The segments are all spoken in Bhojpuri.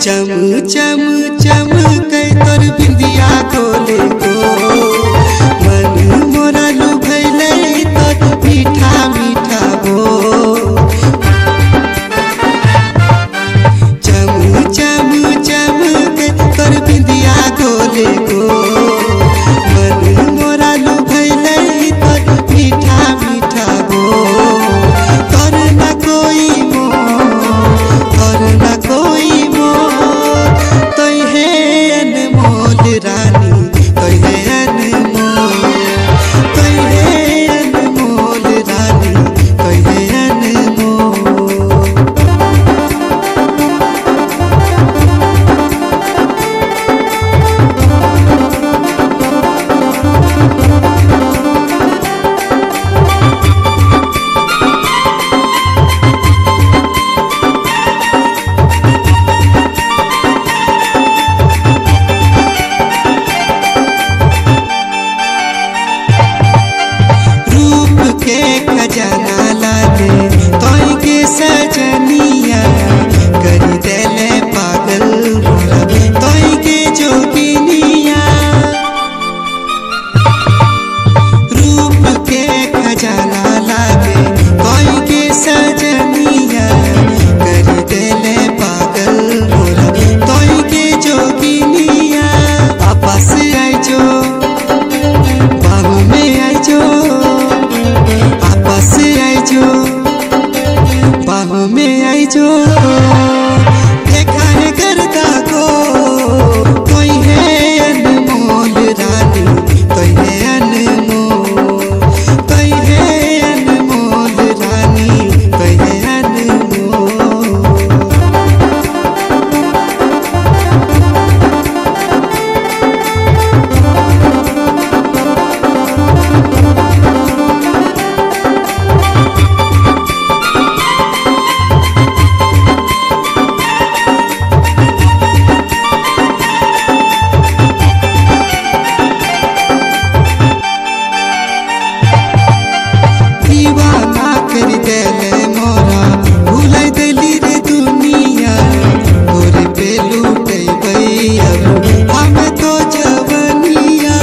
चम चम चमकै तोर बिंदिया कोले को मन मोरा लुभैले तोर मीठा मीठा बोल। चम चम चमकै तोर बिंदिया कोले को मन मोरा लुभैले तोर मीठा मीठा बोल। तोर ना कोई खजाना लागे तोई के सजनिया करी देले पागल तोई के जोगिनिया। रूप के खजाना लागे तोई के सजनिया करी देले पागल तोई के जोगिनिया। आपस आई जो बाहू में आई जो आपस आई जो बाहों में आई जो देखा है करता को कोई है अनमोल रानी कोई है अनमोल कोई है अनमोल रानी कोई है अनमोल। दीवाना कर देले मोरा भुलाई देली रे दुनिया तोरे पे लूटे भैया हम तो जवनिया।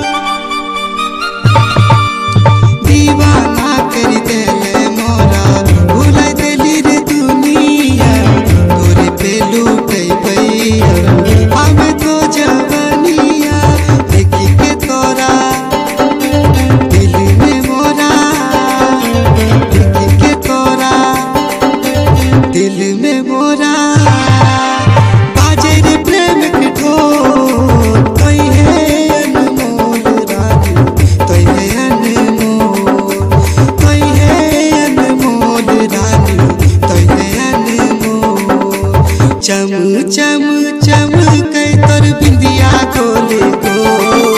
दीवाना कर देले मोरा भुलाई देली रे दुनिया तोरे पे लूटे भैया हम तो जवनिया। देखी के तोरा दिल में मोरा दिल में मोरा बाजे रे प्रेम के ढोल तोई है अनमोल रानी तोई है अनमोल तोई है अनमोल रानी तोई है अनमोल। चम चम चमकै तोर बिंदिया कोले को